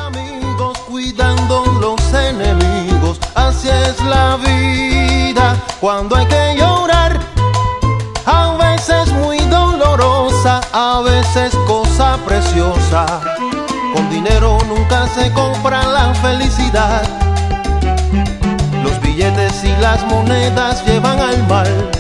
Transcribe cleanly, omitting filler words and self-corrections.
amigos cuidando los enemigos. Así es la vida cuando hay que llorar. A veces muy dolorosa, a veces cosa preciosa. Con dinero nunca se compra la felicidad. Los billetes y las monedas llevan al mal.